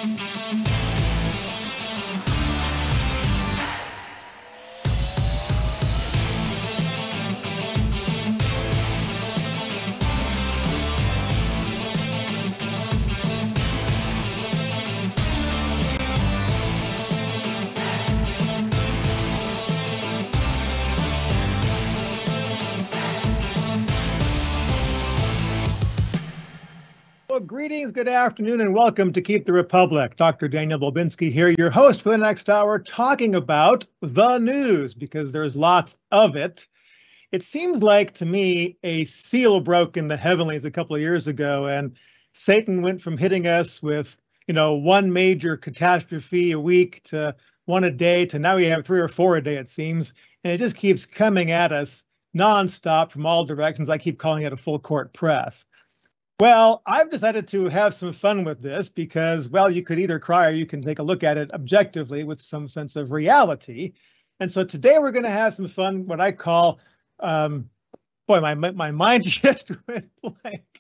Well, greetings, good afternoon, and welcome to Keep the Republic. Dr. Daniel Bobinski here, your host for the next hour, talking about the news, because there's lots of it. It seems like, to me, a seal broke in the heavenlies a couple of years ago, and Satan went from hitting us with, one major catastrophe a week to one a day to now we have 3 or 4 a day, it seems, and it just keeps coming at us nonstop from all directions. I keep calling it a full court press. Well, I've decided to have some fun with this because, well, you could either cry or you can take a look at it objectively with some sense of reality. And so today we're going to have some fun, what I call, my mind just went blank.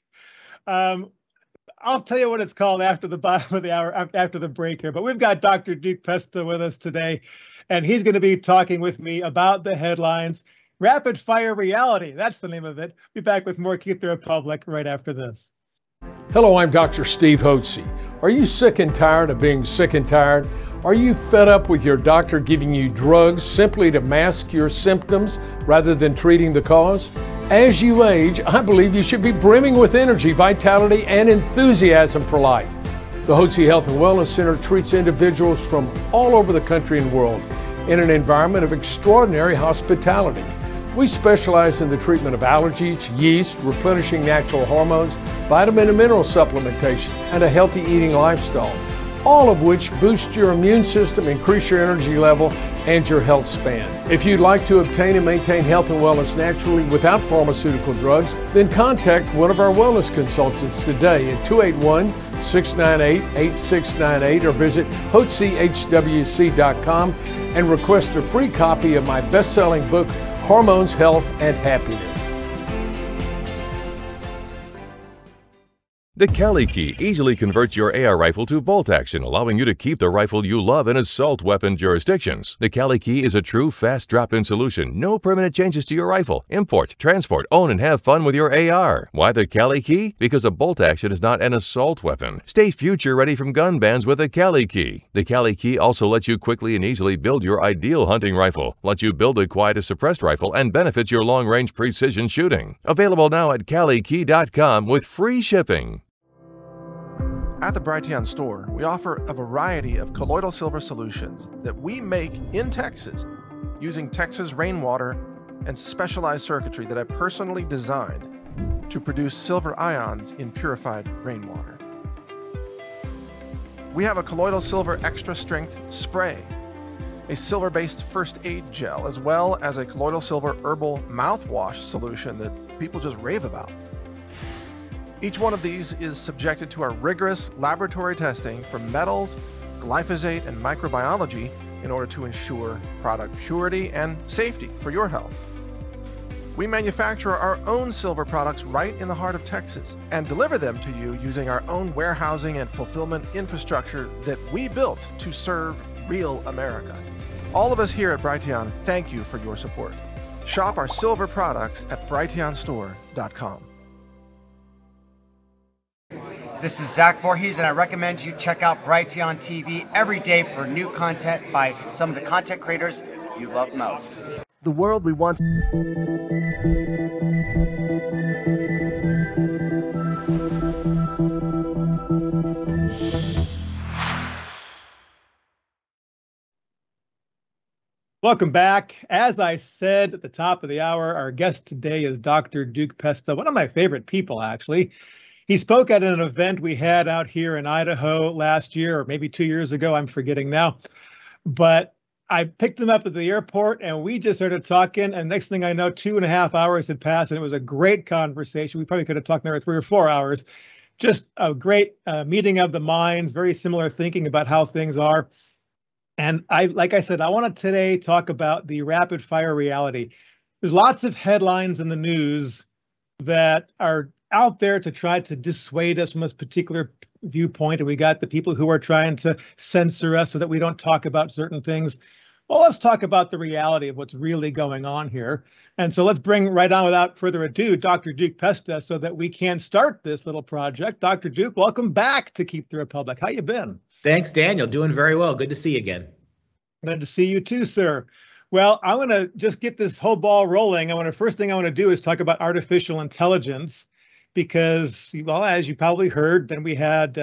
I'll tell you what it's called after the bottom of the hour, after the break here. But we've got Dr. Duke Pesta with us today, and he's going to be talking with me about the headlines. Rapid Fire Reality, that's the name of it. Be back with more Keep the Republic right after this. Hello, I'm Dr. Steve Hotze. Are you sick and tired of being sick and tired? Are you fed up with your doctor giving you drugs simply to mask your symptoms rather than treating the cause? As you age, I believe you should be brimming with energy, vitality, and enthusiasm for life. The Hotze Health and Wellness Center treats individuals from all over the country and world in an environment of extraordinary hospitality. We specialize in the treatment of allergies, yeast, replenishing natural hormones, vitamin and mineral supplementation, and a healthy eating lifestyle, all of which boost your immune system, increase your energy level, and your health span. If you'd like to obtain and maintain health and wellness naturally without pharmaceutical drugs, then contact one of our wellness consultants today at 281-698-8698 or visit hotzehwc.com and request a free copy of my best-selling book, Hormones, Health, and Happiness. The Cali Key easily converts your AR rifle to bolt action, allowing you to keep the rifle you love in assault weapon jurisdictions. The Cali Key is a true fast drop-in solution. No permanent changes to your rifle. Import, transport, own, and have fun with your AR. Why the Cali Key? Because a bolt action is not an assault weapon. Stay future ready from gun bans with the Cali Key. The Cali Key also lets you quickly and easily build your ideal hunting rifle, lets you build a quiet as suppressed rifle, and benefits your long-range precision shooting. Available now at CaliKey.com with free shipping. At the Brighteon store, we offer a variety of colloidal silver solutions that we make in Texas using Texas rainwater and specialized circuitry that I personally designed to produce silver ions in purified rainwater. We have a colloidal silver extra strength spray, a silver-based first aid gel, as well as a colloidal silver herbal mouthwash solution that people just rave about. Each one of these is subjected to our rigorous laboratory testing for metals, glyphosate, and microbiology in order to ensure product purity and safety for your health. We manufacture our own silver products right in the heart of Texas and deliver them to you using our own warehousing and fulfillment infrastructure that we built to serve real America. All of us here at Brighteon thank you for your support. Shop our silver products at brighteonstore.com. This is Zach Voorhees, and I recommend you check out Brighteon TV every day for new content by some of the content creators you love most. The world we want. Welcome back. As I said at the top of the hour, our guest today is Dr. Duke Pesta, one of my favorite people, actually. He spoke at an event we had out here in Idaho last year, or maybe 2 years ago, I'm forgetting now. But I picked him up at the airport and we just started talking. And next thing I know, 2.5 hours had passed and it was a great conversation. We probably could have talked there 3 or 4 hours. Just a great meeting of the minds, very similar thinking about how things are. And like I said, I want to today talk about the rapid fire reality. There's lots of headlines in the news that are out there to try to dissuade us from this particular viewpoint, and we got the people who are trying to censor us so that we don't talk about certain things. Well, let's talk about the reality of what's really going on here. And so let's bring right on, without further ado, Dr. Duke Pesta, so that we can start this little project. Dr. Duke, welcome back to Keep the Republic. How you been? Thanks, Daniel. Doing very well. Good to see you again. Good to see you too, sir. Well, I want to just get this whole ball rolling. First thing I want to do is talk about artificial intelligence, because, well, as you probably heard, then we had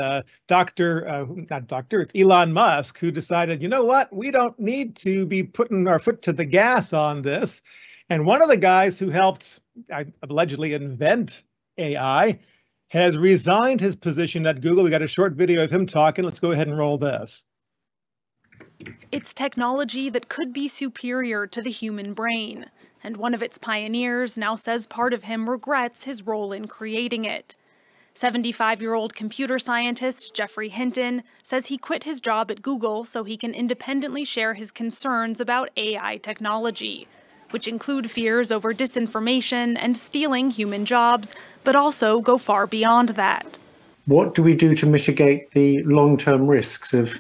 it's Elon Musk, who decided, you know what, we don't need to be putting our foot to the gas on this. And one of the guys who helped allegedly invent AI has resigned his position at Google. We got a short video of him talking. Let's go ahead and roll this. It's technology that could be superior to the human brain, and one of its pioneers now says part of him regrets his role in creating it. 75-year-old computer scientist Geoffrey Hinton says he quit his job at Google so he can independently share his concerns about AI technology, which include fears over disinformation and stealing human jobs, but also go far beyond that. What do we do to mitigate the long-term risks of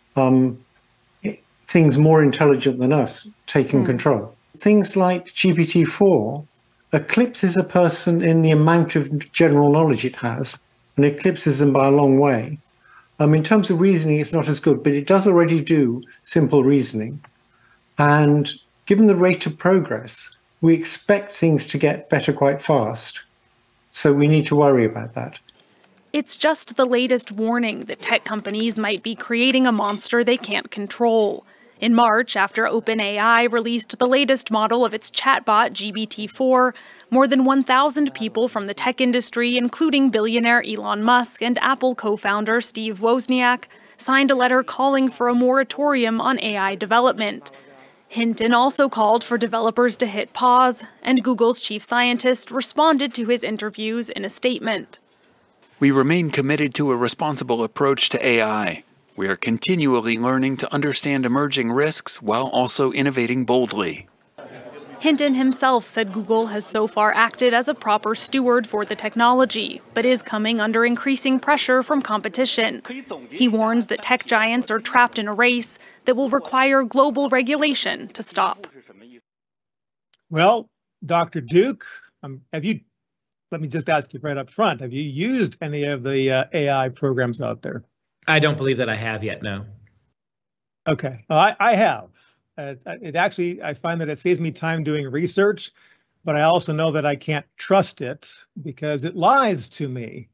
things more intelligent than us taking control? Things like GPT-4 eclipses a person in the amount of general knowledge it has, and eclipses them by a long way. In terms of reasoning, it's not as good, but it does already do simple reasoning. And given the rate of progress, we expect things to get better quite fast. So we need to worry about that. It's just the latest warning that tech companies might be creating a monster they can't control. In March, after OpenAI released the latest model of its chatbot, GPT-4, more than 1,000 people from the tech industry, including billionaire Elon Musk and Apple co-founder Steve Wozniak, signed a letter calling for a moratorium on AI development. Hinton also called for developers to hit pause, and Google's chief scientist responded to his interviews in a statement. We remain committed to a responsible approach to AI. We are continually learning to understand emerging risks while also innovating boldly. Hinton himself said Google has so far acted as a proper steward for the technology, but is coming under increasing pressure from competition. He warns that tech giants are trapped in a race that will require global regulation to stop. Well, Dr. Duke, let me just ask you right up front, have you used any of the AI programs out there? I don't believe that I have yet, no. Okay, well, I have. I find that it saves me time doing research, but I also know that I can't trust it because it lies to me.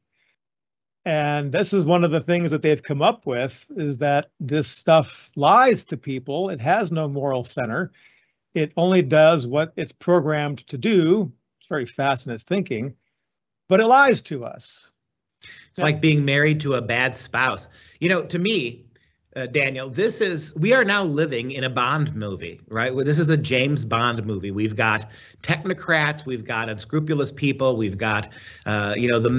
And this is one of the things that they've come up with, is that this stuff lies to people. It has no moral center. It only does what it's programmed to do. It's very fast in its thinking, but it lies to us. It's like being married to a bad spouse. You know, to me, Daniel, we are now living in a Bond movie, right? This is a James Bond movie. We've got technocrats, we've got unscrupulous people, we've got, the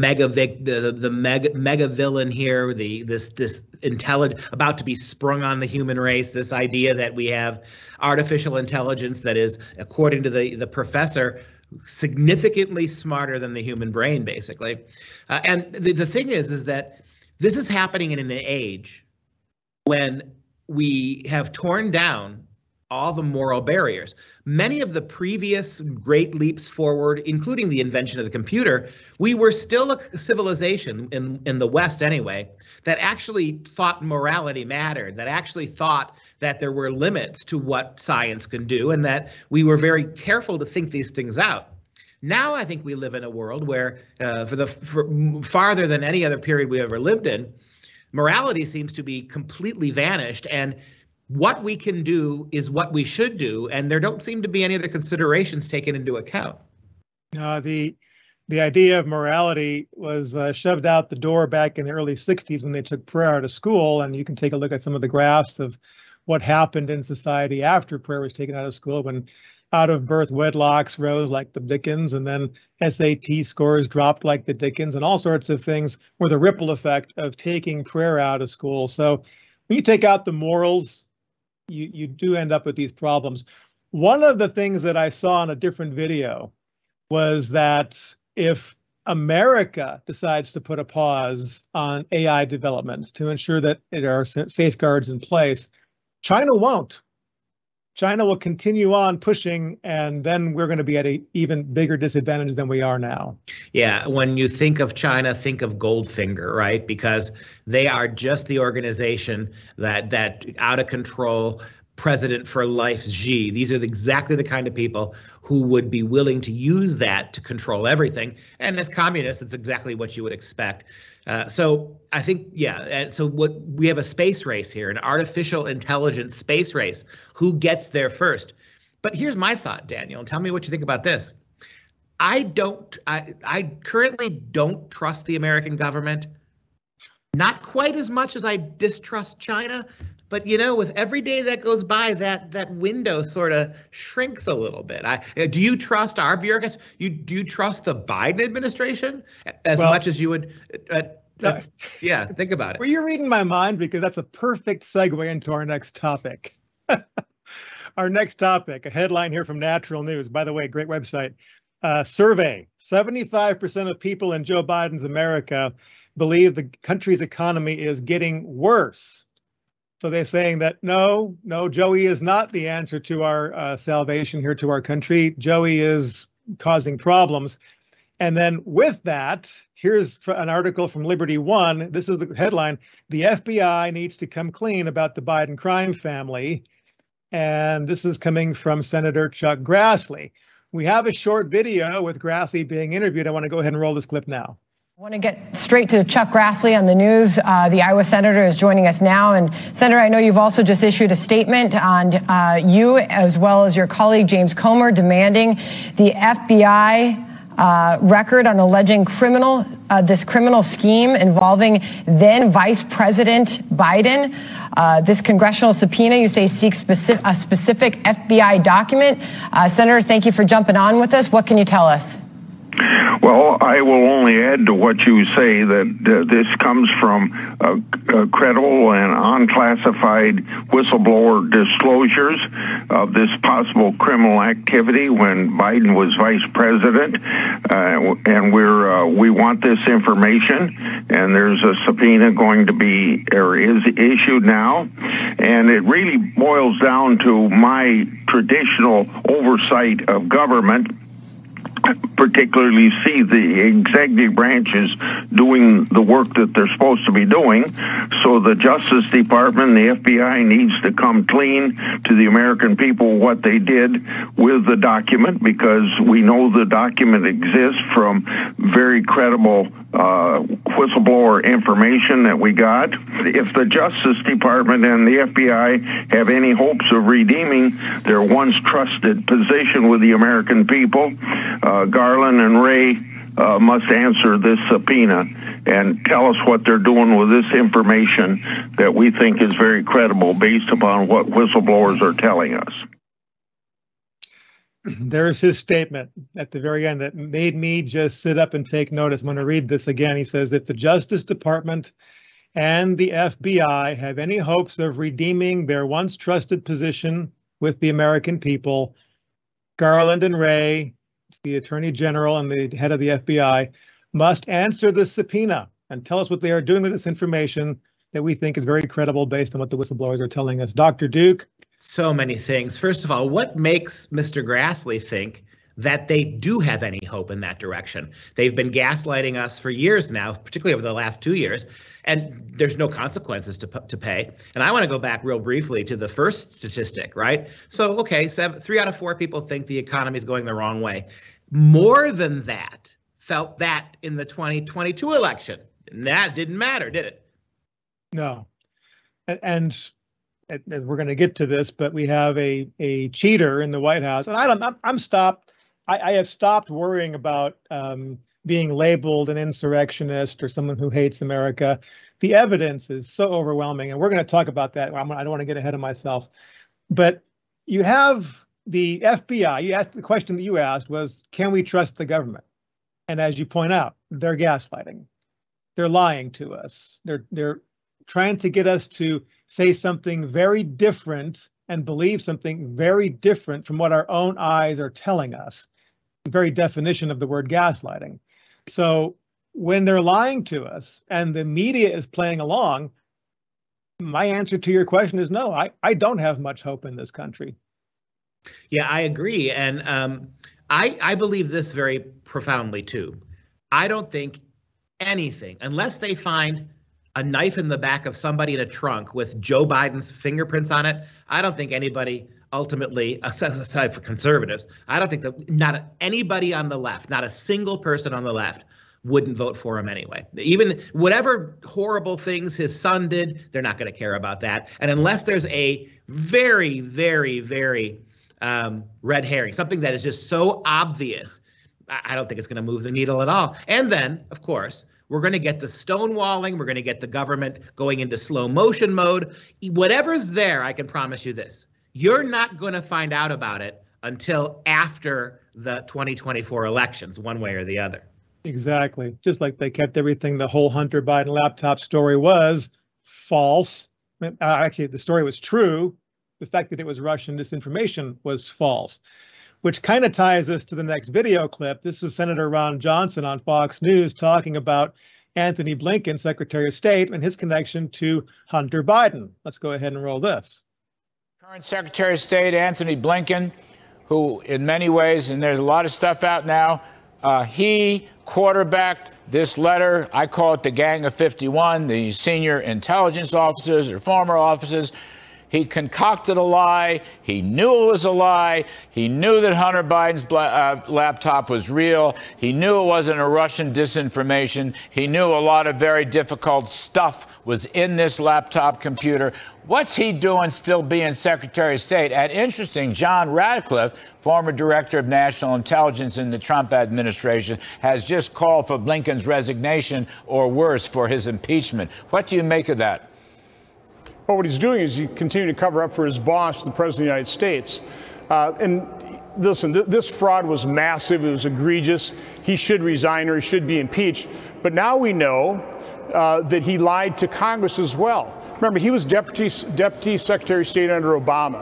mega villain here, this intelligent about to be sprung on the human race. This idea that we have artificial intelligence that is, according to the professor, significantly smarter than the human brain, basically. And the thing is that this is happening in an age when we have torn down all the moral barriers. Many of the previous great leaps forward, including the invention of the computer, we were still a civilization, in the West anyway, that actually thought morality mattered, that actually thought that there were limits to what science can do, and that we were very careful to think these things out. Now I think we live in a world where, for farther than any other period we ever lived in, morality seems to be completely vanished, and what we can do is what we should do, and there don't seem to be any other considerations taken into account. The idea of morality was shoved out the door back in the early 60s when they took prayer out of school, and you can take a look at some of the graphs of what happened in society after prayer was taken out of school, when out-of-birth wedlocks rose like the Dickens, and then SAT scores dropped like the Dickens, and all sorts of things were the ripple effect of taking prayer out of school. So when you take out the morals, you do end up with these problems. One of the things that I saw in a different video was that if America decides to put a pause on AI development to ensure that there are safeguards in place, China won't. China will continue on pushing, and then we're going to be at an even bigger disadvantage than we are now. Yeah, when you think of China, think of Goldfinger, right? Because they are just the organization that out of control, president for life Xi. These are exactly the kind of people who would be willing to use that to control everything. And as communists, it's exactly what you would expect. So I think, yeah, so what we have a space race here, an artificial intelligence space race. Who gets there first? But here's my thought, Daniel, and tell me what you think about this. I currently don't trust the American government, not quite as much as I distrust China. But, you know, with every day that goes by, that window sort of shrinks a little bit. Do you trust our bureaucrats? Do you trust the Biden administration as much as you would? Yeah, think about it. Well, you're reading my mind, because that's a perfect segue into our next topic. Our next topic, a headline here from Natural News. By the way, great website. Survey: 75% of people in Joe Biden's America believe the country's economy is getting worse. So they're saying that no, Joey is not the answer to our salvation here, to our country. Joey is causing problems. And then with that, here's an article from Liberty One. This is the headline: the FBI needs to come clean about the Biden crime family. And this is coming from Senator Chuck Grassley. We have a short video with Grassley being interviewed. I want to go ahead and roll this clip now. I want to get straight to Chuck Grassley on the news. The Iowa senator is joining us now. And Senator, I know you've also just issued a statement on you, as well as your colleague James Comer, demanding the FBI record on alleging this criminal scheme involving then Vice President Biden. This congressional subpoena, you say, seeks a specific FBI document. Senator, thank you for jumping on with us. What can you tell us? Well, I will only add to what you say that this comes from credible and unclassified whistleblower disclosures of this possible criminal activity when Biden was vice president, and we want this information. And there's a subpoena going to be, or is issued now, and it really boils down to my traditional oversight of government, particularly see the executive branches doing the work that they're supposed to be doing. So the Justice Department, the FBI, needs to come clean to the American people what they did with the document, because we know the document exists from very credible whistleblower information that we got. If the Justice Department and the FBI have any hopes of redeeming their once trusted position with the American people, Garland and Wray must answer this subpoena and tell us what they're doing with this information that we think is very credible based upon what whistleblowers are telling us. There's his statement at the very end that made me just sit up and take notice. I'm going to read this again. He says, if the Justice Department and the FBI have any hopes of redeeming their once trusted position with the American people, Garland and Wray, the Attorney General and the head of the FBI, must answer the subpoena and tell us what they are doing with this information that we think is very credible based on what the whistleblowers are telling us. Dr. Duke? So many things. First of all, what makes Mr. Grassley think that they do have any hope in that direction? They've been gaslighting us for years now, particularly over the last 2 years, and there's no consequences to pay. And I want to go back real briefly to the first statistic, right? So, okay, 3 out of 4 people think the economy is going the wrong way. More than that felt that in the 2022 election. And that didn't matter, did it? No. And we're going to get to this, but we have a cheater in the White House, and I have stopped worrying about being labeled an insurrectionist or someone who hates America. The evidence is so overwhelming, and we're going to talk about that. I don't want to get ahead of myself, but you have the FBI. You asked the question that you asked was, can we trust the government? And as you point out, they're gaslighting. They're lying to us. They're trying to get us to say something very different and believe something very different from what our own eyes are telling us. The very definition of the word gaslighting. So when they're lying to us and the media is playing along, my answer to your question is no, I don't have much hope in this country. Yeah, I agree. And I believe this very profoundly, too. I don't think anything, unless they find a knife in the back of somebody in a trunk with Joe Biden's fingerprints on it, I don't think anybody ultimately, aside for conservatives, I don't think that not anybody on the left, not a single person on the left wouldn't vote for him anyway. Even whatever horrible things his son did, they're not going to care about that. And unless there's a very, very, very red herring, something that is just so obvious, I don't think it's going to move the needle at all. And then, of course, we're going to get the stonewalling. We're going to get the government going into slow motion mode. Whatever's there, I can promise you this. You're not going to find out about it until after the 2024 elections, one way or the other. Exactly. Just like they kept everything, the whole Hunter Biden laptop story was false. Actually, the story was true. The fact that it was Russian disinformation was false, which kind of ties us to the next video clip. This is Senator Ron Johnson on Fox News talking about Antony Blinken, Secretary of State, and his connection to Hunter Biden. Let's go ahead and roll this. Current Secretary of State Antony Blinken, who in many ways, and there's a lot of stuff out now, he quarterbacked this letter. I call it the Gang of 51, the senior intelligence officers or former officers. He concocted a lie. He knew it was a lie. He knew that Hunter Biden's laptop was real. He knew it wasn't a Russian disinformation. He knew a lot of very difficult stuff was in this laptop computer. What's he doing still being Secretary of State? And interesting, John Ratcliffe, former director of national intelligence in the Trump administration, has just called for Blinken's resignation or worse, for his impeachment. What do you make of that? Well, what he's doing is he continued to cover up for his boss, the President of the United States. And listen, this fraud was massive. It was egregious. He should resign or he should be impeached. But now we know that he lied to Congress as well. Remember, he was Deputy Secretary of State under Obama.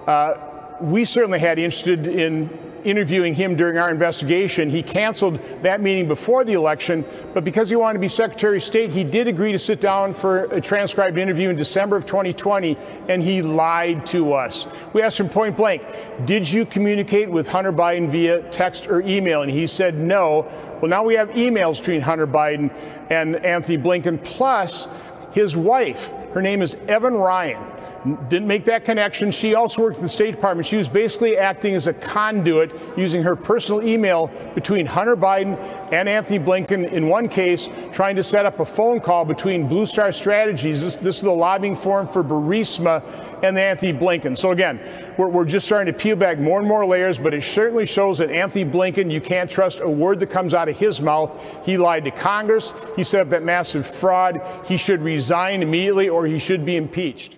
We certainly had interested in interviewing him during our investigation. He canceled that meeting before the election, but because he wanted to be Secretary of State, he did agree to sit down for a transcribed interview in December of 2020, and he lied to us. We asked him point blank, did you communicate with Hunter Biden via text or email? And he said no. Well, now we have emails between Hunter Biden and Antony Blinken, plus his wife. Her name is Evan Ryan. Didn't make that connection. She also worked at the State Department. She was basically acting as a conduit, using her personal email between Hunter Biden and Antony Blinken, in one case, trying to set up a phone call between Blue Star Strategies. This is the lobbying forum for Burisma and Antony Blinken. So again, we're just starting to peel back more and more layers, but it certainly shows that Antony Blinken, you can't trust a word that comes out of his mouth. He lied to Congress. He set up that massive fraud. He should resign immediately or he should be impeached.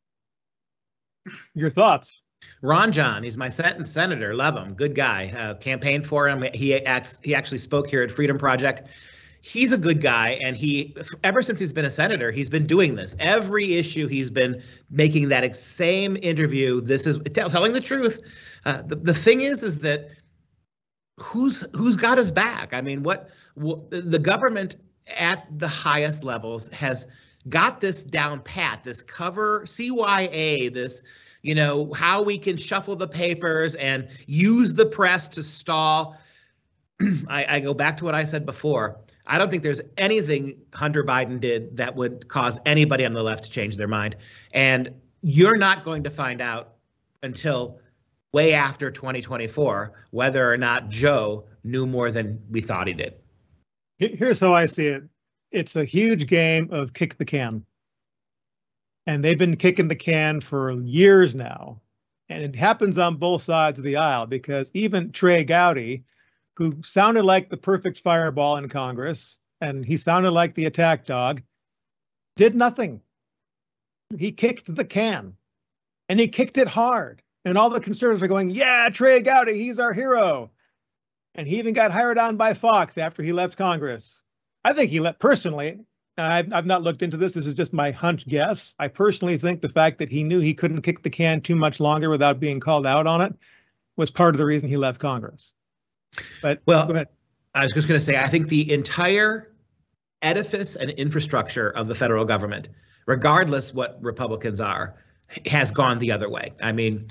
Your thoughts? Ron John, he's my senator. Love him. Good guy. Campaigned for him. He actually spoke here at Freedom Project. He's a good guy, and ever since he's been a senator, he's been doing this. Every issue he's been making that same interview. This is telling the truth. The thing is that who's got his back? I mean, what the government at the highest levels has got this down pat, this cover CYA, this, how we can shuffle the papers and use the press to stall. I go back to what I said before. I don't think there's anything Hunter Biden did that would cause anybody on the left to change their mind. And you're not going to find out until way after 2024 whether or not Joe knew more than we thought he did. Here's how I see it. It's a huge game of kick the can. And they've been kicking the can for years now. And it happens on both sides of the aisle, because even Trey Gowdy, who sounded like the perfect fireball in Congress, and he sounded like the attack dog, did nothing. He kicked the can, and he kicked it hard. And all the conservatives are going, yeah, Trey Gowdy, he's our hero. And he even got hired on by Fox after he left Congress. I think he personally, and I've not looked into this, this is just my hunch guess. I personally think the fact that he knew he couldn't kick the can too much longer without being called out on it was part of the reason he left Congress. But well, go ahead. I was just going to say, I think the entire edifice and infrastructure of the federal government, regardless what Republicans are, has gone the other way. I mean,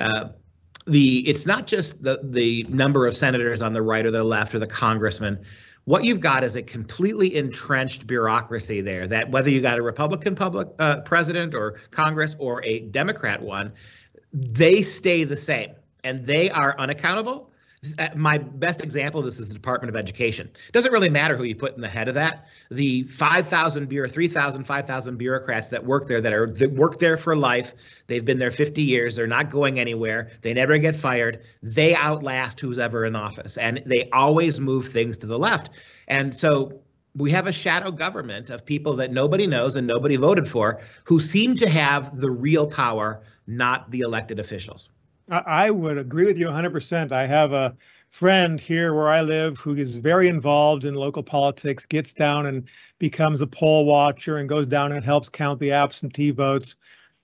it's not just the number of senators on the right or the left or the congressmen. What you've got is a completely entrenched bureaucracy there that whether you got a Republican president or Congress or a Democrat one, they stay the same and they are unaccountable. My best example of this is the Department of Education. It doesn't really matter who you put in the head of that. The 5,000 bureaucrats that work there that work there for life. They've been there 50 years. They're not going anywhere. They never get fired. They outlast who's ever in office, and they always move things to the left. And so we have a shadow government of people that nobody knows and nobody voted for who seem to have the real power, not the elected officials. I would agree with you 100%. I have a friend here where I live who is very involved in local politics, gets down and becomes a poll watcher and goes down and helps count the absentee votes,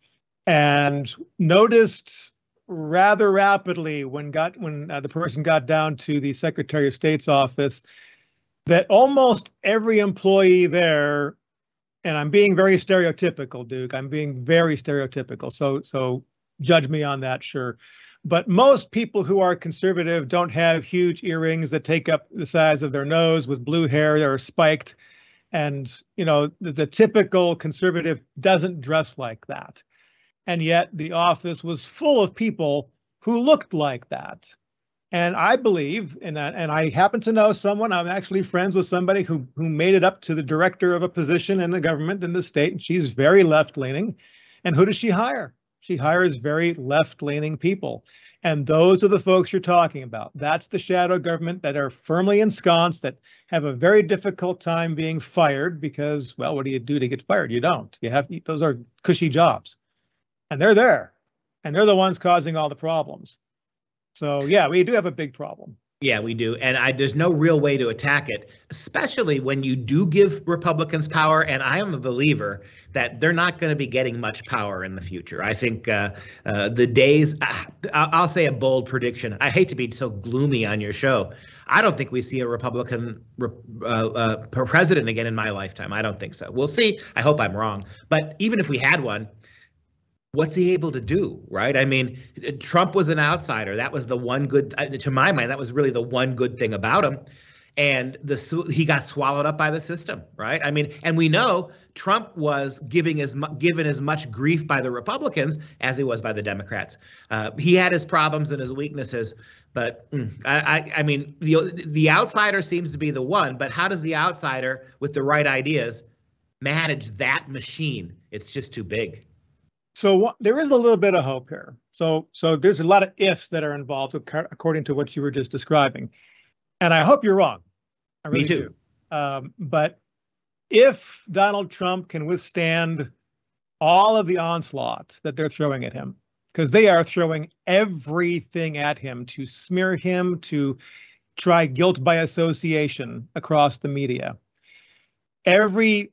and noticed rather rapidly when the person got down to the Secretary of State's office that almost every employee there, and I'm being very stereotypical, Duke, I'm being very stereotypical, so judge me on that, sure. But most people who are conservative don't have huge earrings that take up the size of their nose with blue hair that are spiked. And, you know, the typical conservative doesn't dress like that. And yet the office was full of people who looked like that. And I believe, and I happen to know someone, I'm actually friends with somebody who made it up to the director of a position in the government in the state, and she's very left-leaning. And who does she hire? She hires very left-leaning people. And those are the folks you're talking about. That's the shadow government that are firmly ensconced, that have a very difficult time being fired because, well, what do you do to get fired? You don't. Those are cushy jobs. And they're there. And they're the ones causing all the problems. So, yeah, we do have a big problem. Yeah, we do. And there's no real way to attack it, especially when you do give Republicans power. And I am a believer that they're not going to be getting much power in the future. I think the days, I'll say a bold prediction. I hate to be so gloomy on your show. I don't think we see a Republican president again in my lifetime. I don't think so. We'll see. I hope I'm wrong. But even if we had one, what's he able to do, right? I mean, Trump was an outsider. That was the one good, to my mind, that was really the one good thing about him. And he got swallowed up by the system, right? I mean, and we know Trump was given as much grief by the Republicans as he was by the Democrats. He had his problems and his weaknesses, but I mean, the outsider seems to be the one, but how does the outsider with the right ideas manage that machine? It's just too big. So there is a little bit of hope here. So there's a lot of ifs that are involved according to what you were just describing. And I hope you're wrong. I really Me too. do. But if Donald Trump can withstand all of the onslaught that they're throwing at him, because they are throwing everything at him to smear him, to try guilt by association across the media. Every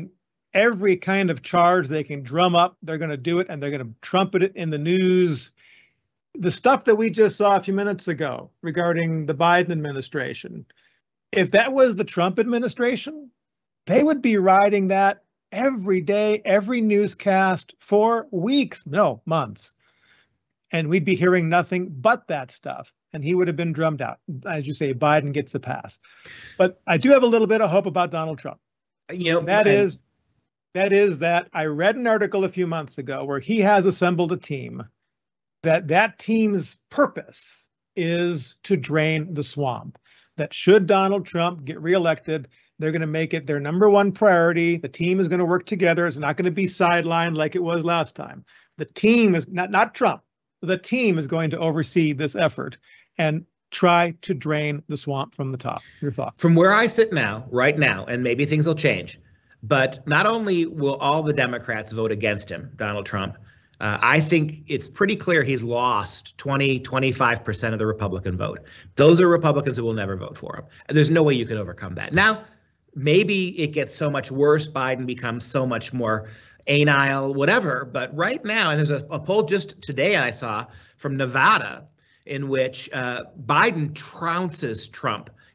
kind of charge they can drum up, they're going to do it, and they're going to trumpet it in the news. The stuff that we just saw a few minutes ago regarding the Biden administration, if that was the Trump administration, they would be riding that every day, every newscast for weeks, no, months. And we'd be hearing nothing but that stuff. And he would have been drummed out. As you say, Biden gets a pass. But I do have a little bit of hope about Donald Trump. You know, that is that I read an article a few months ago where he has assembled a team that team's purpose is to drain the swamp. That should Donald Trump get reelected, they're going to make it their number one priority. The team is going to work together. It's not going to be sidelined like it was last time. The team is not Trump. The team is going to oversee this effort and try to drain the swamp from the top. Your thoughts? From where I sit now, right now, and maybe things will change, but not only will all the Democrats vote against him, Donald Trump, I think it's pretty clear he's lost 25% of the Republican vote. Those are Republicans who will never vote for him. There's no way you can overcome that. Now, maybe it gets so much worse, Biden becomes so much more anile, whatever. But right now, and there's a poll just today I saw from Nevada in which Biden trounces Trump.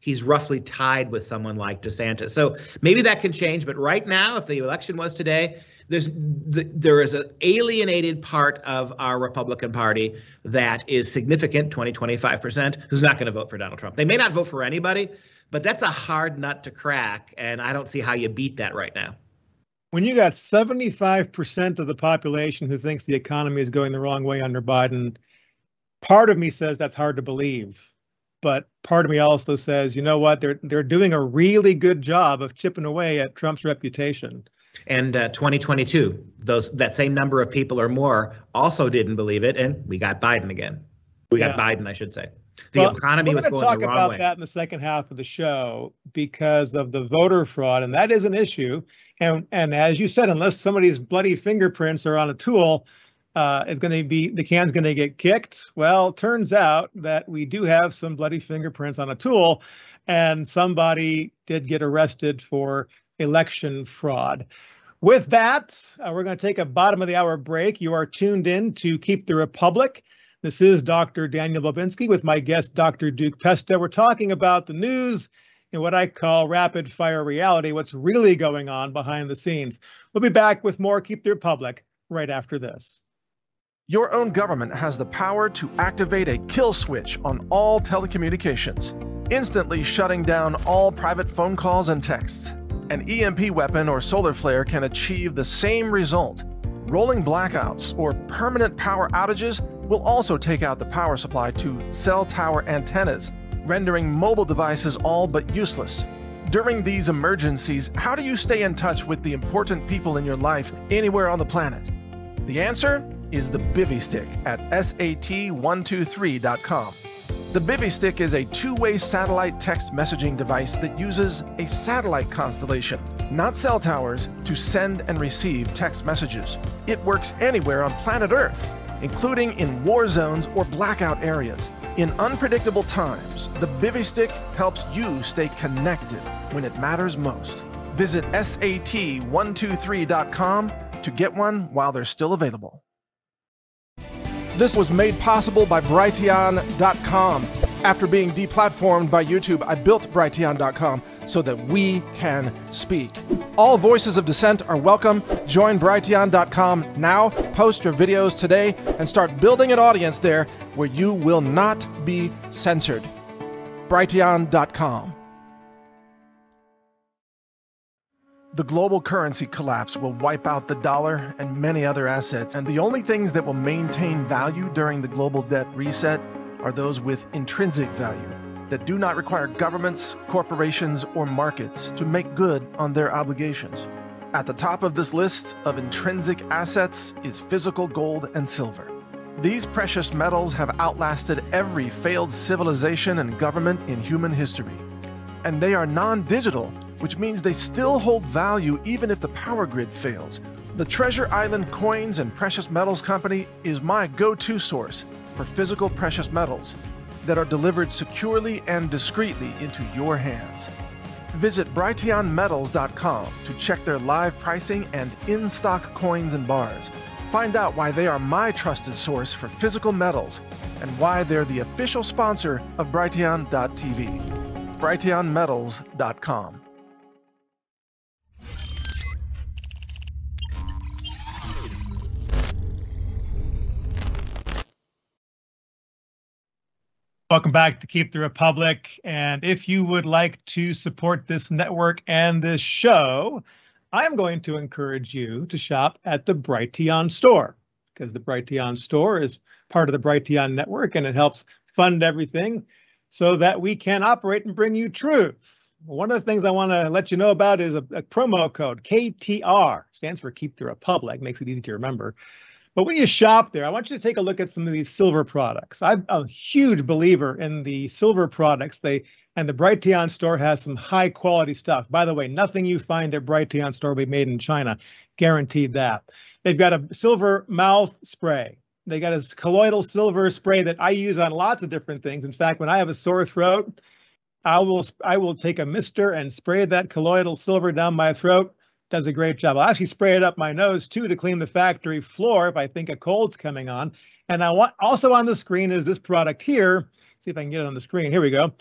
he's roughly tied with someone like DeSantis. So maybe that can change. But right now, if the election was today, there is an alienated part of our Republican Party that is significant, 25%, who's not going to vote for Donald Trump. They may not vote for anybody, but that's a hard nut to crack, and I don't see how you beat that right now. When you got 75% of the population who thinks the economy is going the wrong way under Biden, part of me says that's hard to believe. But part of me also says, you know what, they're doing a really good job of chipping away at Trump's reputation. And 2022, that same number of people or more also didn't believe it, and we got Biden again. We got Biden, I should say. The economy was going the wrong way. We're going to talk about that in the second half of the show because of the voter fraud, and that is an issue. And as you said, unless somebody's bloody fingerprints are on a tool, the can's going to get kicked. Well, turns out that we do have some bloody fingerprints on a tool, and somebody did get arrested for election fraud. With that, we're going to take a bottom of the hour break. You are tuned in to Keep the Republic. This is Dr. Daniel Bobinski with my guest, Dr. Duke Pesta. We're talking about the news in what I call rapid fire reality, what's really going on behind the scenes. We'll be back with more Keep the Republic right after this. Your own government has the power to activate a kill switch on all telecommunications, instantly shutting down all private phone calls and texts. An EMP weapon or solar flare can achieve the same result. Rolling blackouts or permanent power outages will also take out the power supply to cell tower antennas, rendering mobile devices all but useless. During these emergencies, how do you stay in touch with the important people in your life anywhere on the planet? The answer is the Bivy Stick at sat123.com. The Bivy Stick is a two-way satellite text messaging device that uses a satellite constellation, not cell towers, to send and receive text messages. It works anywhere on planet Earth, including in war zones or blackout areas. In unpredictable times, the Bivy Stick helps you stay connected when it matters most. Visit sat123.com to get one while they're still available. This was made possible by Brighteon.com. After being deplatformed by YouTube, I built Brighteon.com so that we can speak. All voices of dissent are welcome. Join Brighteon.com now, post your videos today, and start building an audience there where you will not be censored. Brighteon.com. The global currency collapse will wipe out the dollar and many other assets, and the only things that will maintain value during the global debt reset are those with intrinsic value that do not require governments, corporations, or markets to make good on their obligations. At the top of this list of intrinsic assets is physical gold and silver. These precious metals have outlasted every failed civilization and government in human history. And they are non-digital, which means they still hold value even if the power grid fails. The Treasure Island Coins and Precious Metals Company is my go-to source for physical precious metals that are delivered securely and discreetly into your hands. Visit brighteonmetals.com to check their live pricing and in-stock coins and bars. Find out why they are my trusted source for physical metals and why they're the official sponsor of Brighteon.tv. brighteonmetals.com. Welcome back to Keep the Republic. And if you would like to support this network and this show, I'm going to encourage you to shop at the Brighteon store, because the Brighteon store is part of the Brighteon network and it helps fund everything so that we can operate and bring you truth. One of the things I want to let you know about is a promo code, KTR, stands for Keep the Republic, makes it easy to remember. But when you shop there, I want you to take a look at some of these silver products. I'm a huge believer in the silver products. And the Brighteon store has some high quality stuff. By the way, nothing you find at Brighteon store will be made in China. Guaranteed that. They've got a silver mouth spray. They got a colloidal silver spray that I use on lots of different things. In fact, when I have a sore throat, I will take a mister and spray that colloidal silver down my throat. Does a great job. I'll actually spray it up my nose too to clean the factory floor if I think a cold's coming on. And I want also on the screen is this product here. See if I can get it on the screen. Here we go.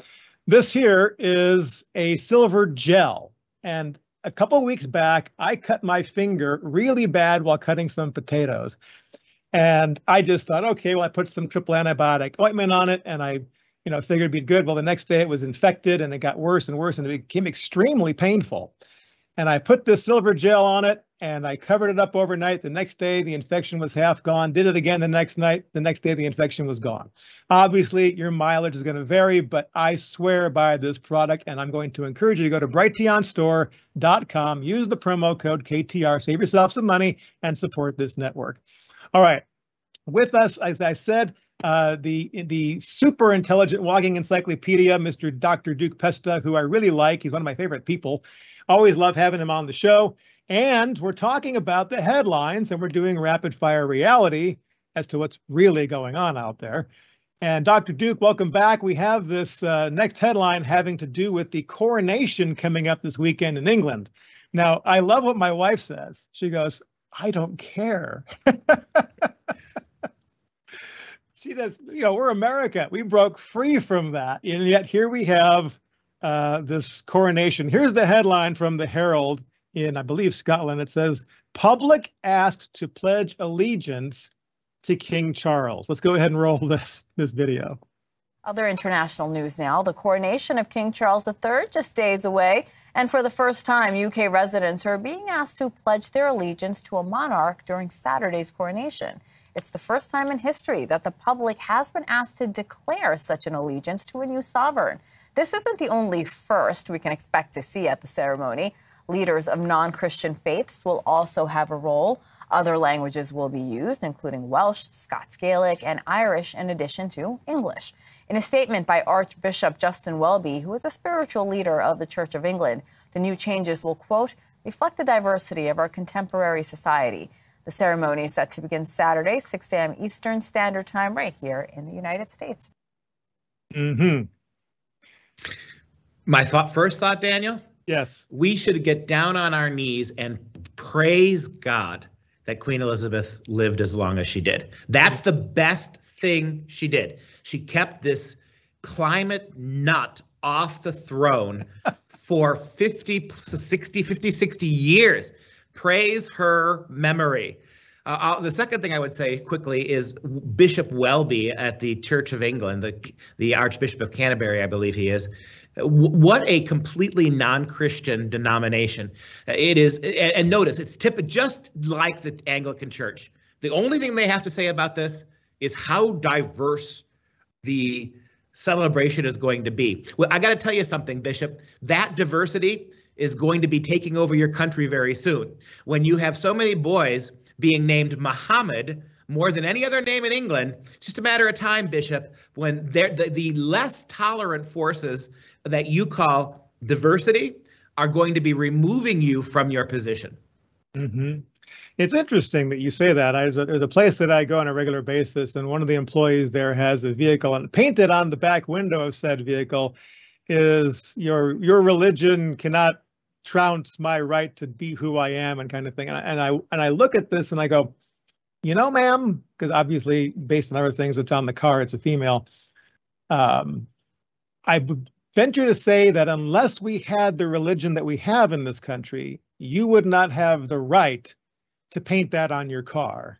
This here is a silver gel. And a couple of weeks back, I cut my finger really bad while cutting some potatoes. And I just thought, okay, well, I put some triple antibiotic ointment on it, and I figured it'd be good. Well, the next day it was infected, and it got worse and worse, and it became extremely painful. And I put this silver gel on it, and I covered it up overnight. The next day, the infection was half gone. Did it again the next night. The next day, the infection was gone. Obviously, your mileage is going to vary, but I swear by this product, and I'm going to encourage you to go to brighteonstore.com, use the promo code KTR, save yourself some money, and support this network. All right. With us, as I said, the super intelligent walking encyclopedia, Mr. Dr. Duke Pesta, who I really like. He's one of my favorite people. Always love having him on the show. And we're talking about the headlines, and we're doing rapid fire reality as to what's really going on out there. And Dr. Duke, welcome back. We have this next headline having to do with the coronation coming up this weekend in England. Now, I love what my wife says. She goes, I don't care. She does, we're America. We broke free from that. And yet here we have this coronation. Here's the headline from the Herald in, I believe, Scotland. It says, public asked to pledge allegiance to King Charles. Let's go ahead and roll this video. Other international news now. The coronation of King Charles III just days away. And for the first time, UK residents are being asked to pledge their allegiance to a monarch during Saturday's coronation. It's the first time in history that the public has been asked to declare such an allegiance to a new sovereign. This isn't the only first we can expect to see at the ceremony. Leaders of non-Christian faiths will also have a role. Other languages will be used, including Welsh, Scots Gaelic, and Irish, in addition to English. In a statement by Archbishop Justin Welby, who is a spiritual leader of the Church of England, the new changes will, quote, reflect the diversity of our contemporary society. The ceremony is set to begin Saturday, 6 a.m. Eastern Standard Time, right here in the United States. Mm-hmm. My first thought, Daniel? Yes. We should get down on our knees and praise God that Queen Elizabeth lived as long as she did. That's the best thing she did. She kept this climate nut off the throne for 50, 60 years. Praise her memory. The second thing I would say quickly is Bishop Welby at the Church of England, the Archbishop of Canterbury, I believe he is. What a completely non-Christian denomination it is. And notice, it's just like the Anglican Church. The only thing they have to say about this is how diverse the celebration is going to be. Well, I got to tell you something, Bishop. That diversity is going to be taking over your country very soon. When you have so many boys being named Muhammad, more than any other name in England, it's just a matter of time, Bishop, when the less tolerant forces that you call diversity are going to be removing you from your position. Mm-hmm. It's interesting that you say that. There's a place that I go on a regular basis, and one of the employees there has a vehicle, and painted on the back window of said vehicle is your religion cannot trounce my right to be who I am, and kind of thing. And I look at this and I go, ma'am, because obviously based on other things that's on the car, it's a female. I would venture to say that unless we had the religion that we have in this country, you would not have the right to paint that on your car.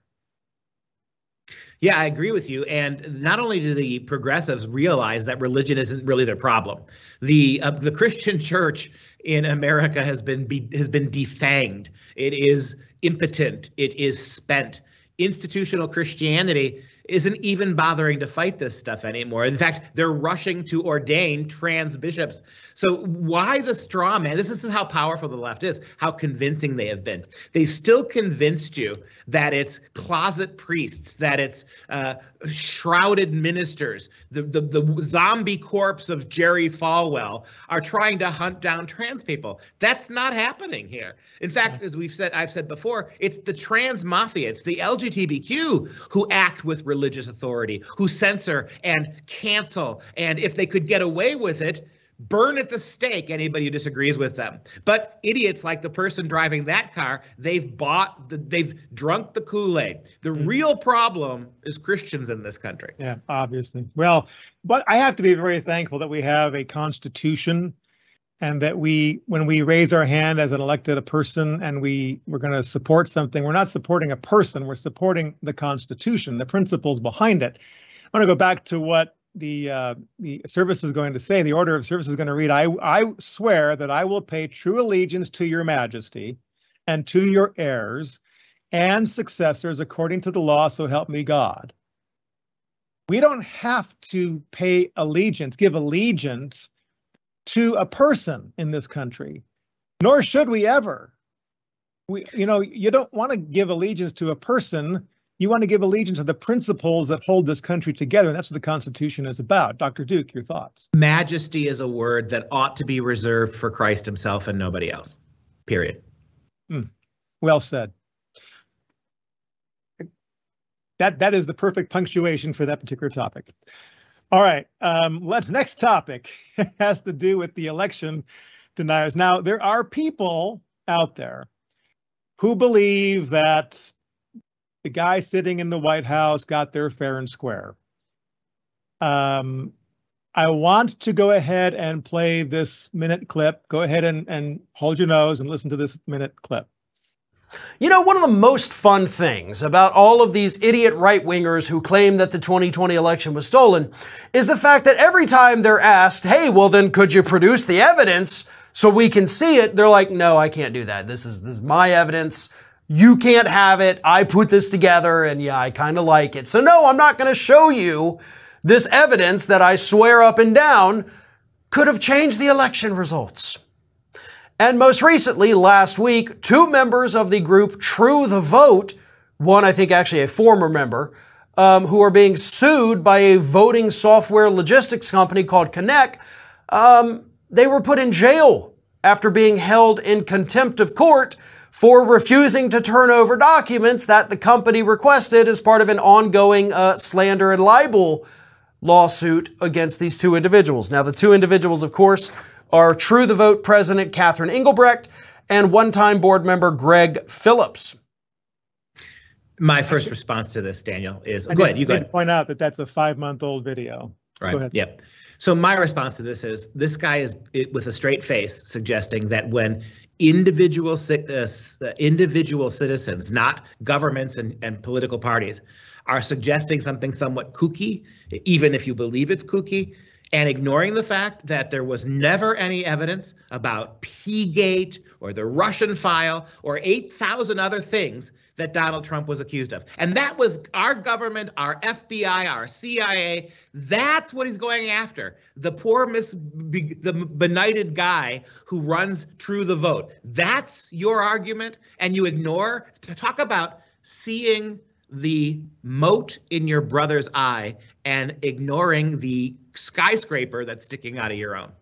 Yeah, I agree with you. And not only do the progressives realize that religion isn't really their problem, the Christian church in America has been defanged. It is impotent. It is spent. Institutional Christianity isn't even bothering to fight this stuff anymore. In fact, they're rushing to ordain trans bishops. So why the straw man? This is how powerful the left is, how convincing they have been. They've still convinced you that it's closet priests, that it's shrouded ministers. The zombie corpse of Jerry Falwell are trying to hunt down trans people. That's not happening here. In fact, as I've said before, it's the trans mafia, it's the LGBTQ who act with religious authority, who censor and cancel. And if they could get away with it, burn at the stake anybody who disagrees with them. But idiots like the person driving that car, they've drunk the Kool-Aid. The real problem is Christians in this country. Yeah, obviously. Well, but I have to be very thankful that we have a constitution, and that when we raise our hand as an elected person and we're going to support something, we're not supporting a person, we're supporting the Constitution, the principles behind it. I want to go back to what the service is going to say. The order of service is going to read, I swear that I will pay true allegiance to your majesty and to your heirs and successors according to the law, so help me God. We don't have to give allegiance to a person in this country, nor should we ever. You don't want to give allegiance to a person. You want to give allegiance to the principles that hold this country together, and that's what the Constitution is about. Dr. Duke, your thoughts? Majesty is a word that ought to be reserved for Christ himself and nobody else, period. Well said. That is the perfect punctuation for that particular topic. All right, next topic has to do with the election deniers. Now, there are people out there who believe that the guy sitting in the White House got there fair and square. I want to go ahead and play this minute clip. Go ahead and hold your nose and listen to this minute clip. You know, one of the most fun things about all of these idiot right-wingers who claim that the 2020 election was stolen is the fact that every time they're asked, hey, well then could you produce the evidence so we can see it? They're like, no, I can't do that. This is my evidence. You can't have it. I put this together and yeah, I kind of like it. So no, I'm not going to show you this evidence that I swear up and down could have changed the election results. And most recently, last week, two members of the group True the Vote, one I think actually a former member, who are being sued by a voting software logistics company called Connect, they were put in jail after being held in contempt of court for refusing to turn over documents that the company requested as part of an ongoing slander and libel lawsuit against these two individuals. Now, the two individuals, of course, are True the Vote President Catherine Engelbrecht and one-time board member Greg Phillips. My first response to this, Daniel, is go ahead. You go ahead. Point out that that's a 5-month-old video. Right. Go ahead. Yep. So my response to this is this guy is with a straight face suggesting that when individual citizens, not governments and political parties, are suggesting something somewhat kooky, even if you believe it's kooky, and ignoring the fact that there was never any evidence about P-Gate or the Russian file or 8,000 other things that Donald Trump was accused of. And that was our government, our FBI, our CIA. That's what he's going after. The poor the benighted guy who runs True the Vote. That's your argument, and you ignore to talk about seeing the mote in your brother's eye and ignoring the skyscraper that's sticking out of your own.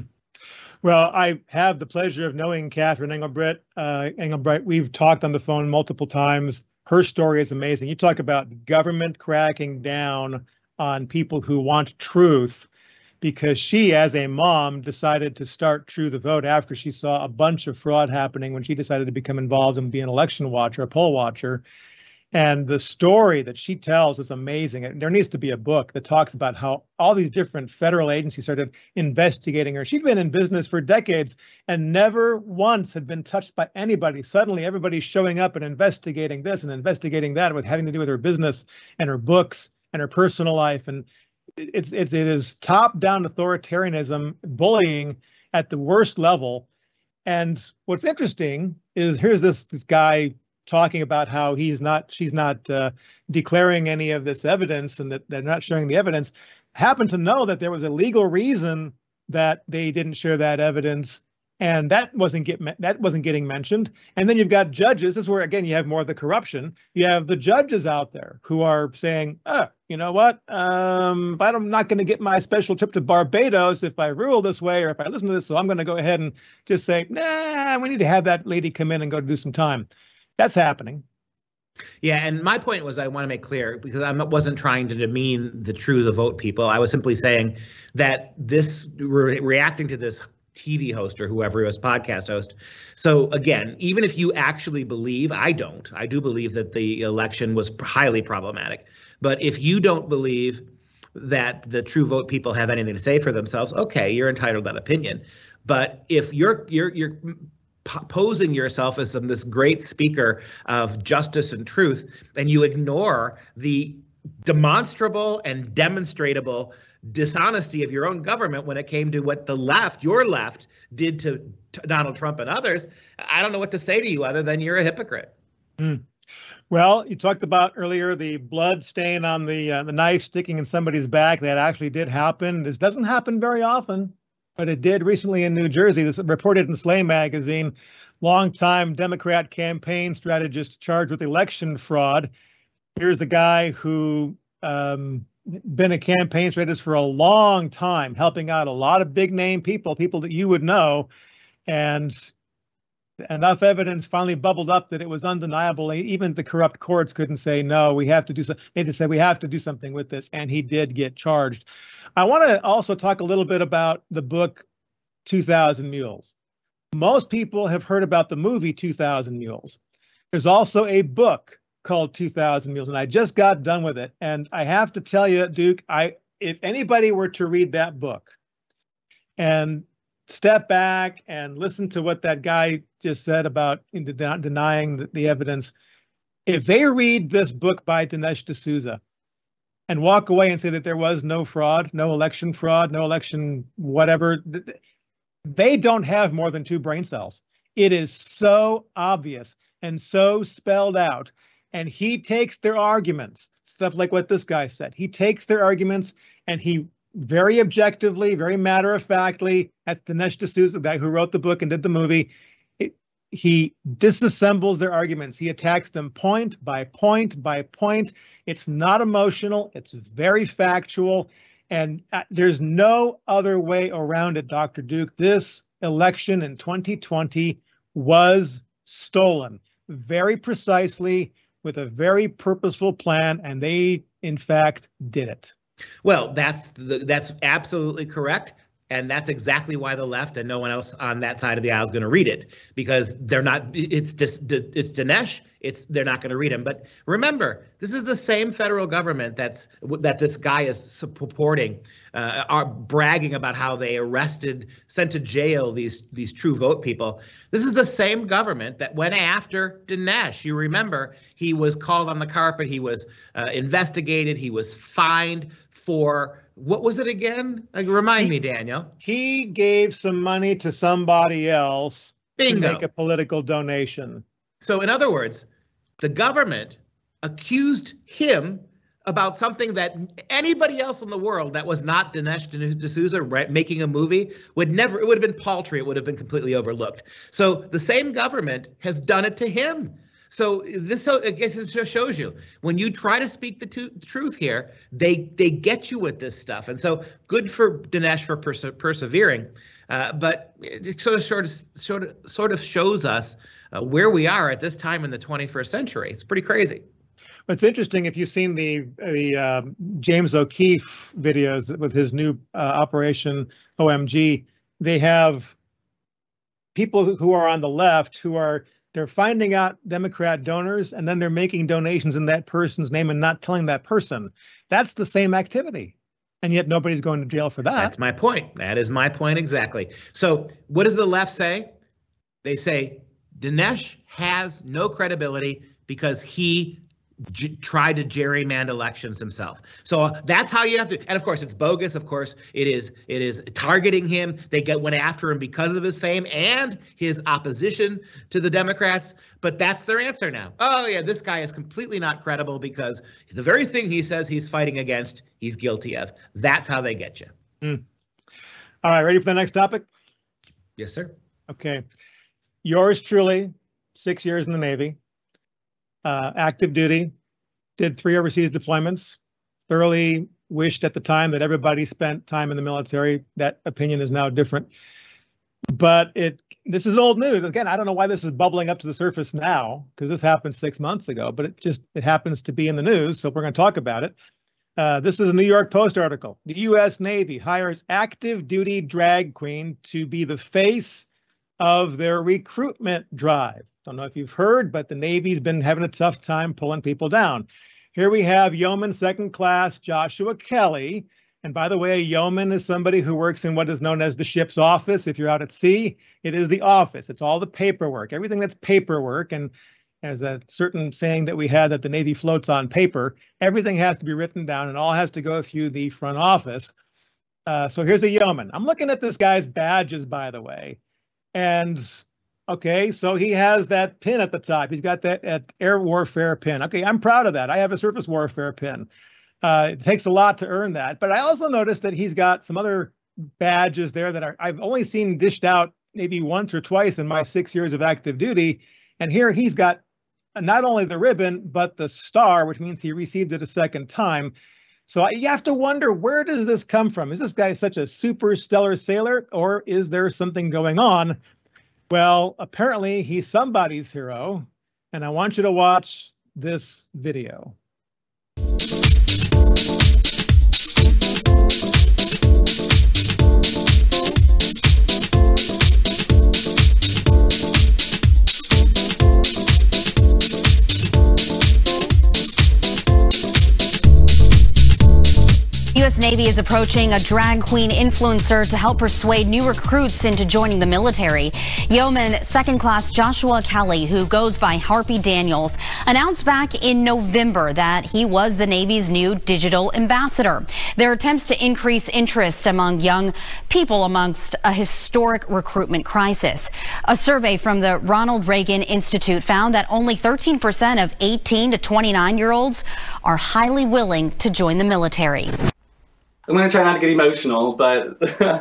Well, I have the pleasure of knowing Catherine Engelbrecht. We've talked on the phone multiple times. Her story is amazing. You talk about government cracking down on people who want truth, because she, as a mom, decided to start True the Vote after she saw a bunch of fraud happening when she decided to become involved and be an election watcher, a poll watcher. And the story that she tells is amazing. There needs to be a book that talks about how all these different federal agencies started investigating her. She'd been in business for decades and never once had been touched by anybody. Suddenly, everybody's showing up and investigating this and investigating that, with having to do with her business and her books and her personal life. And it is top-down authoritarianism, bullying at the worst level. And what's interesting is here's this guy talking about how she's not declaring any of this evidence and that they're not showing the evidence. Happen to know that there was a legal reason that they didn't share that evidence, and that wasn't getting mentioned. And then you've got judges. This is where, again, you have more of the corruption. You have the judges out there who are saying, you know what, I'm not going to get my special trip to Barbados if I rule this way or if I listen to this, so I'm going to go ahead and just say, nah, we need to have that lady come in and go do some time. That's happening. Yeah, and my point was I want to make clear, because I wasn't trying to demean the True the Vote people. I was simply saying that this reacting to this TV host or whoever he was, podcast host. So again, even if you actually believe, I do believe that the election was highly problematic. But if you don't believe that the True Vote people have anything to say for themselves, okay, you're entitled to that opinion. But if you're posing yourself as this great speaker of justice and truth, and you ignore the demonstrable and demonstrable dishonesty of your own government when it came to what your left did to Donald Trump and others, I don't know what to say to you other than you're a hypocrite. Well, you talked about earlier the blood stain on the knife sticking in somebody's back. That actually did happen. This doesn't happen very often, but it did recently in New Jersey. This reported in Slay magazine. Longtime Democrat campaign strategist charged with election fraud. Here's the guy who been a campaign strategist for a long time, helping out a lot of big name people that you would know, and enough evidence finally bubbled up that it was undeniable. Even the corrupt courts couldn't say, no, we have to do something. They just said, we have to do something with this. And he did get charged. I want to also talk a little bit about the book 2000 Mules. Most people have heard about the movie 2000 Mules. There's also a book called 2000 Mules, and I just got done with it. And I have to tell you, Duke, if anybody were to read that book and step back and listen to what that guy just said about denying the evidence, if they read this book by Dinesh D'Souza and walk away and say that there was no fraud, no election fraud, no election whatever, they don't have more than 2 brain cells. It is so obvious and so spelled out. And he takes their arguments, stuff like what this guy said. He takes their arguments and he very objectively, very matter-of-factly, that's Dinesh D'Souza, the guy who wrote the book and did the movie, he disassembles their arguments. He attacks them point by point by point. It's not emotional. It's very factual. And there's no other way around it, Dr. Duke. This election in 2020 was stolen very precisely with a very purposeful plan, and they, in fact, did it. Well, that's absolutely correct. And that's exactly why the left and no one else on that side of the aisle is going to read it, because they're not. It's Dinesh. They're not going to read him. But remember, this is the same federal government that this guy is purporting, are bragging about how they sent to jail these True Vote people. This is the same government that went after Dinesh. You remember, he was called on the carpet. He was investigated. He was fined for. What was it again? Remind me, Daniel. He gave some money to somebody else Bingo. To make a political donation. So in other words, the government accused him about something that anybody else in the world that was not Dinesh D'Souza making a movie would never, it would have been paltry. It would have been completely overlooked. So the same government has done it to him. So this, I guess, it just shows you when you try to speak the truth here, they get you with this stuff. And so good for Dinesh for persevering, but it sort of shows us where we are at this time in the 21st century. It's pretty crazy. It's interesting if you've seen the James O'Keefe videos with his new Operation OMG. They have people who are on the left who are. They're finding out Democrat donors, and then they're making donations in that person's name and not telling that person. That's the same activity. And yet nobody's going to jail for that. That's my point. That is my point exactly. So what does the left say? They say Dinesh has no credibility because he tried to gerrymander elections himself. So that's how you have to, and of course it's bogus. Of course it is targeting him. They went after him because of his fame and his opposition to the Democrats. But that's their answer now. Oh yeah, this guy is completely not credible because the very thing he says he's fighting against, he's guilty of. That's how they get you. All right, ready for the next topic? Yes, sir. Okay. Yours truly, 6 years in the Navy. Active duty, did 3 overseas deployments, thoroughly wished at the time that everybody spent time in the military. That opinion is now different. But this is old news. Again, I don't know why this is bubbling up to the surface now, because this happened 6 months ago, but it happens to be in the news, so we're going to talk about it. This is a New York Post article. The U.S. Navy hires active duty drag queen to be the face of their recruitment drive. Don't know if you've heard, but the Navy's been having a tough time pulling people down. Here we have Yeoman Second Class Joshua Kelly. And by the way, a yeoman is somebody who works in what is known as the ship's office. If you're out at sea, it is the office. It's all the paperwork, everything that's paperwork. And there's a certain saying that we had that the Navy floats on paper. Everything has to be written down and all has to go through the front office. So here's a yeoman. I'm looking at this guy's badges, by the way. And okay, so he has that pin at the top. He's got that air warfare pin. Okay, I'm proud of that. I have a surface warfare pin. It takes a lot to earn that. But I also noticed that he's got some other badges there that I've only seen dished out maybe once or twice in my 6 years of active duty. And here he's got not only the ribbon, but the star, which means he received it a second time. So you have to wonder, where does this come from? Is this guy such a super stellar sailor, or is there something going on? Well, apparently he's somebody's hero. And I want you to watch this video. U.S. Navy is approaching a drag queen influencer to help persuade new recruits into joining the military. Yeoman Second Class Joshua Kelly, who goes by Harpy Daniels, announced back in November that he was the Navy's new digital ambassador. Their attempts to increase interest among young people amongst a historic recruitment crisis. A survey from the Ronald Reagan Institute found that only 13% of 18 to 29-year-olds are highly willing to join the military. I'm going to try not to get emotional, but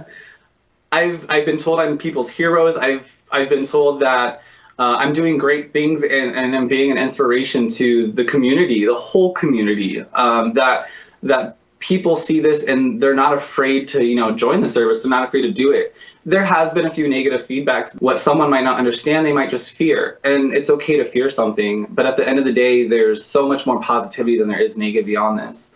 I've been told I'm people's heroes. I've been told that I'm doing great things and I'm being an inspiration to the community, the whole community. That people see this and they're not afraid to join the service. They're not afraid to do it. There has been a few negative feedbacks. What someone might not understand, they might just fear, and it's okay to fear something. But at the end of the day, there's so much more positivity than there is negativity on this.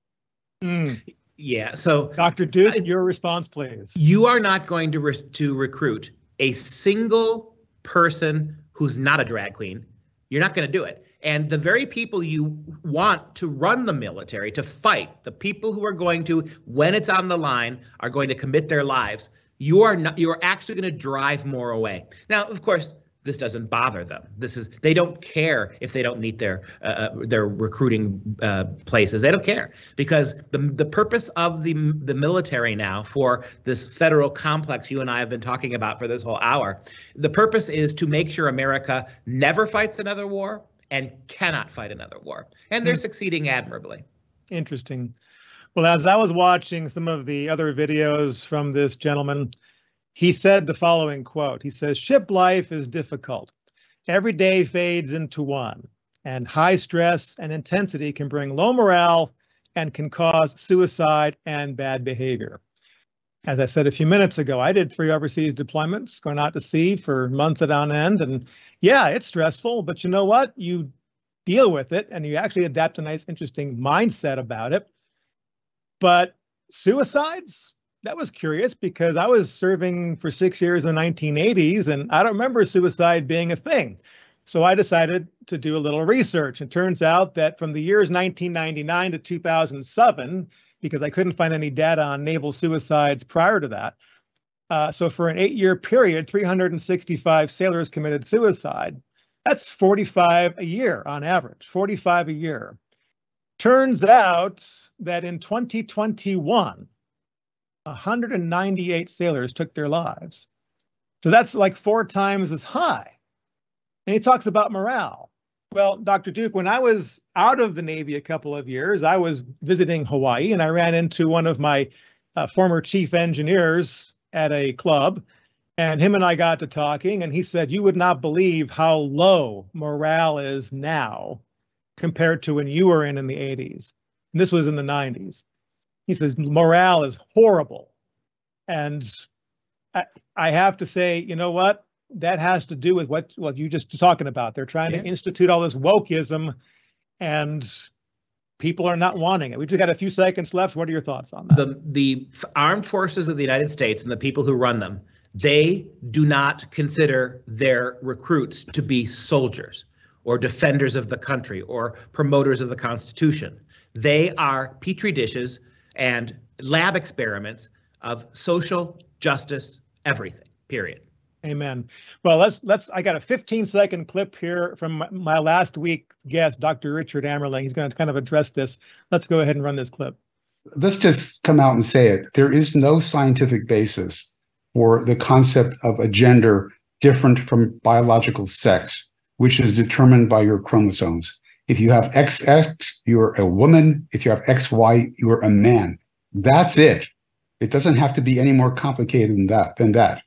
Yeah, so Dr. Duke, your response, please. You are not going to recruit a single person who's not a drag queen. You're not going to do it. And the very people you want to run the military, to fight, the people who are going to, when it's on the line, are going to commit their lives, you're actually going to drive more away. Now, of course, this doesn't bother them. They don't care if they don't meet their recruiting places. They don't care, because the purpose of the military now, for this federal complex you and I have been talking about for this whole hour, the purpose is to make sure America never fights another war and cannot fight another war. And they're succeeding admirably. Interesting. Well, as I was watching some of the other videos from this gentleman, he said the following quote. He says, "Ship life is difficult. Every day fades into one, and high stress and intensity can bring low morale and can cause suicide and bad behavior." As I said a few minutes ago, I did 3 overseas deployments, going out to sea for months on end. And yeah, it's stressful, but you know what? You deal with it and you actually adapt a nice, interesting mindset about it. But suicides? That was curious, because I was serving for 6 years in the 1980s and I don't remember suicide being a thing. So I decided to do a little research. It turns out that from the years 1999 to 2007, because I couldn't find any data on naval suicides prior to that. So for an 8-year period, 365 sailors committed suicide. That's 45 a year on average, 45 a year. Turns out that in 2021, 198 sailors took their lives. So that's like 4 times as high. And he talks about morale. Well, Dr. Duke, when I was out of the Navy a couple of years, I was visiting Hawaii and I ran into one of my former chief engineers at a club, and him and I got to talking, and he said, "You would not believe how low morale is now compared to when you were in the 80s. And this was in the 90s. He says, morale is horrible. And I have to say, you know what? That has to do with what you just talking about. They're trying to institute all this wokeism, and people are not wanting it. We've just got a few seconds left. What are your thoughts on that? The armed forces of the United States and the people who run them, they do not consider their recruits to be soldiers or defenders of the country or promoters of the Constitution. They are petri dishes and lab experiments of social justice, everything, period. Amen. Well, let's. I got a 15-second clip here from my last week guest, Dr. Richard Amerling. He's going to kind of address this. Let's go ahead and run this clip. Let's just come out and say it. There is no scientific basis for the concept of a gender different from biological sex, which is determined by your chromosomes. If you have XX, you're a woman. If you have XY, you're a man. That's it. It doesn't have to be any more complicated than that.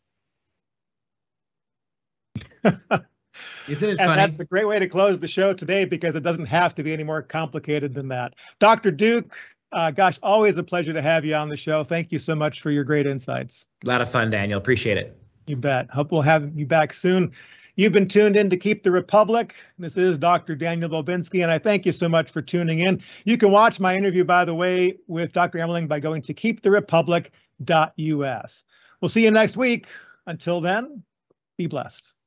Isn't it and funny? That's a great way to close the show today, because it doesn't have to be any more complicated than that. Dr. Duke, gosh, always a pleasure to have you on the show. Thank you so much for your great insights. A lot of fun, Daniel. Appreciate it. You bet. Hope we'll have you back soon. You've been tuned in to Keep the Republic. This is Dr. Daniel Bobinski, and I thank you so much for tuning in. You can watch my interview, by the way, with Dr. Amerling by going to keeptherepublic.us. We'll see you next week. Until then, be blessed.